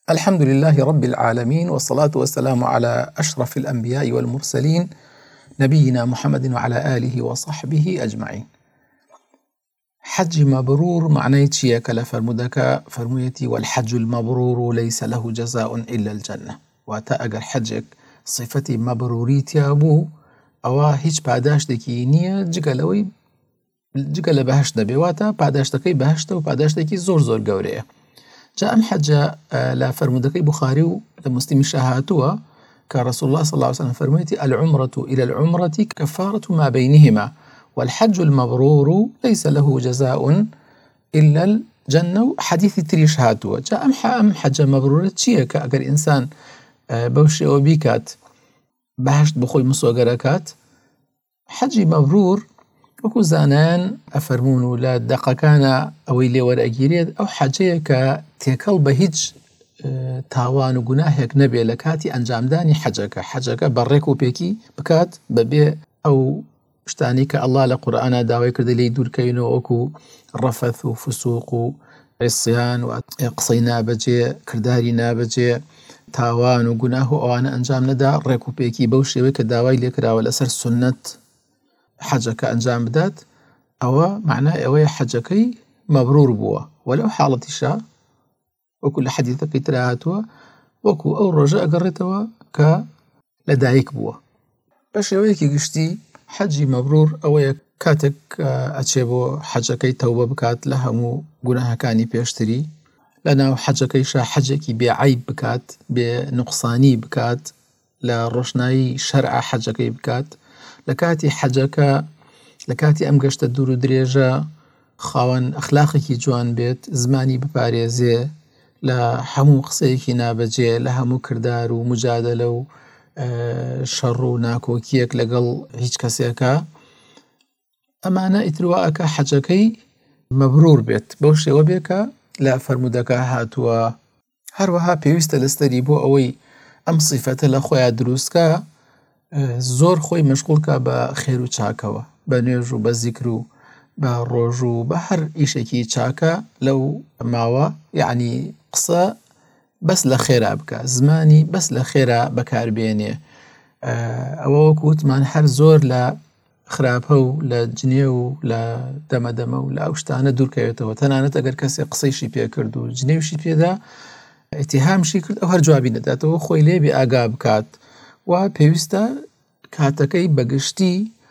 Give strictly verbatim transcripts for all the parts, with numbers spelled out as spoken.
الحمد لله رب العالمين، والصلاة والسلام على أشرف الأنبياء والمرسلين نبينا محمد وعلى آله وصحبه أجمعين. حج مبرور معناه چیە کە لە فەرمودەکە فەرموویەتی والحج المبرور ليس له جزاء إلا الجنة، واتە ئەگەر حەجێک صفەتی مەبرووری تیا بوو ئەوە هیچ پاداشتێکی نییە جگە لەوەی جگە لە بەهەشت دەبێ، واتە پاداشتەکەی بەهەشتە و پاداشتێکی زۆر زۆر گەورەیە. جا ئەم حەجە لە فەرمودەکەی بوخاری و لە موسلیمی هاتووە کە رسول الله صلى الله عليه وسلم فەرموویەتی العمرة إلى العمرة كفارة ما بينهما والحج المبرور ليس له جزاء إلا الجنة. حديث تريش هاتووە. جا ئەم ئەم حەجە مەبرورە چییە کە ئەگەر ئینسان بەو شێوە بیکات بەهەشت بخۆی مسۆگەرەکات. حەجی مەبرور وەکو زانایان ئەفەرمون و لە دەقەکانە ئەوەی لێ وەرئەگیرێت ئەو حەجەیە کە تێکەڵ بە هیچ تاوان و گوناهێک نەبێ لە کاتی ئەنجامدانی حەجەکە. حەجەکە بەڕێک و پێکی بکات بەبێ ئەو شتانی کە ئەڵڵا لە قورئانە داوای کردە لێی دوورکەینەوە، وەکو ڕەفەث و فسووق و عیسیان و قسەی نابەجێ، کرداری نابەجێ، تاوان و گوناه و ئەوانە ئەنجام نەدا، ڕێک و پێکی بەو شێوەیە کە داوای لێکراوە لەسەر سونەت حەجەکە ئەنجام بدات، ئەوە معنای ئەوەیە حەجەکەی مەبرور بووە. وەلەو حاڵەتیشە وەکو لە حەدیثەکەی ترا هاتووە وەکو ئەو ڕۆژە ئەگەڕێتەوە کە لەدایک بووە. بە شێوەیەکی گشتی حەجی مەبرور ئەوەیە کاتێک ئەچێ بۆ حەجەکەی تەوبە بکات لە هەموو گوناهەکانی پێشتری، لەناو حەجەکەیشە حەجێکی بێعەیب بکات، بێ نوقسانی بکات، لە ڕۆشنایی شەرعە حەجەکەی بکات، لە کاتی حەجەکە لە کاتی ئەم گەشتە دوور و درێژە خاوەن ئەخلاقێکی جوان بێت، زمانی بپارێزێ لە هەموو قسەیەکی نابەجێ، لە هەموو کردار و مجادلە و شەڕ و ناکۆکیەک لەگەڵ هیچ کەسێکە. ئەمانە ئیتر ئەکا حەجەکەی مەبرور بێت بەو شێوە بێ کە لە فەرمودەکە هاتووە. هەروەها پێویستە لەستەری بۆ ئەوەی ئەم سیفەتە لە خۆیان دروستکە زۆر خۆی مەشغوڵکە بە خێر و چاکەوە، بە نوێژ و بە زیکر و بە ڕۆژ و بە هەر ئیشێکی چاکە لەو ماوە، یعنی قسە بەس لە خێرا بکە، زمانی بەس لە خێرا بەکاربێنێ. ئەوە وەکو وتمان هەر زۆر لە خراپە و لە جنێ و لە دەمەدەمە و لە ئەو شتانە دوورکەوێتەوە. تەنانەت ئەگەر کەسێ قسەیشی پێ کرد و جنێوشی پێدا ئیتیهامشی کرد ئەو هەر جوابی نەداتەوە، خۆی لێبێ ئاگا بکات و پێویستە کاتەکەی بەگشتی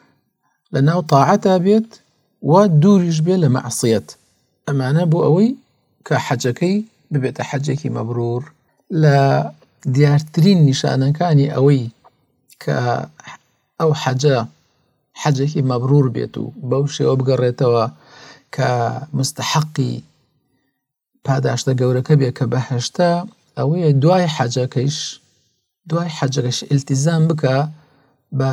لە ناو تاعەتا بێت و دووریش بێ لە مەعسیەت. ئەمانە بۆ ئەوەی کە حەجەکەی ببێتە حەجێکی مەبرور. لە دیارترین نیشانەکانی ئەوەی کە ئەو حەجە حەجێکی مەبرور بێت و بەو شێوە بگەڕێتەوە کە مستحەقی پاداشتە گەورەکە بێ کە بەهەشتە، ئەوەیە دوای حەجەکەیش دوای حەجەکەش ئیلتیزام بکە بە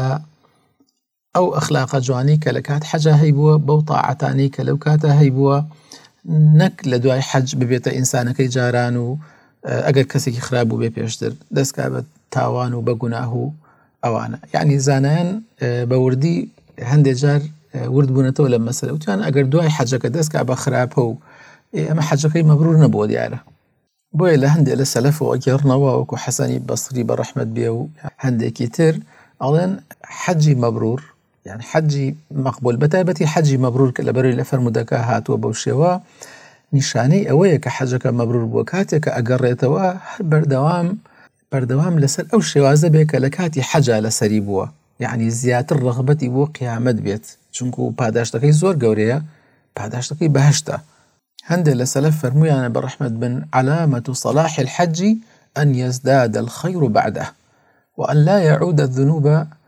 ئەو ئەخلاقە جوانی کە لە کات حەجە هەیبووە، بەو تاعەتانی کە لەو کاتە هەیبووە، نەک لە دوای حەج ببێتە ئینسانەکەی جاران و ئەگەر کەسێکی خراپ بوو بێ پێشتر دەستکا بە تاوان و بە گوناه و ئەوانە. یعنی زانایان بە وردی هەندێک جار ورد بوونەتەوە لە مەسەلە، وتیان ئەگەر دوای حەجەکە دەستکا بە خراپە و ئەمە حەجەکەی مەبرور نەبووە دیارە. بۆیە لە هەندێک لە سەلەفەوە گێڕنەوە وەکو حەسەنی بەسری بە ڕەحمەت بێ و هەندێکی تر ئەڵێن حەجی مەبرور یعنی حەجی مەقبول، بەتایبەتی حەجی مەبرور کە لەبەرەوەی لە فەرمودەکە هاتووە بەو شێوە، نیشانەی ئەوەیە کە حەجەکە مەبرور بووە کاتێک کە ئەگەڕێتەوە هەر بەردەوام بەردەوام لەسەر ئەو شێوازە بێ کە لە کاتی حەجە لەسەری بووە، یعنی زیاتر ڕەغبەتی بۆ قیامەت بێت، چونکو پاداشتەکەی زۆر گەورەیە، پاداشتەکەی بەهەشتە. هەندێک لە سەلەف فەرموویانە بە ڕەحمەت بن علامة صلاح الحج أن يزداد الخير بعده وأن لا يعود الذنوب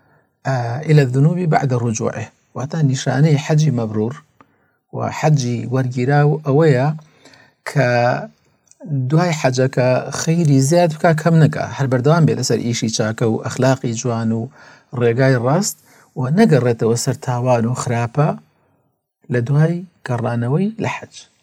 إلى الذنوب بعد رجوعه. واتە نیشانەی حەجی مەبرور و حەجی وەرگیراو ئەوەیە کە دوای حەجەکە خەیری زیاد بکە کەم نەکە، هەر بەردەوام بێت لەسەر ئیشی چاکە و ئەخلاقی جوان و ڕێگای ڕاست و نەگەڕێتەوە سەر تاوان و خراپە لە دوای گەڕانەوەی لە حەج.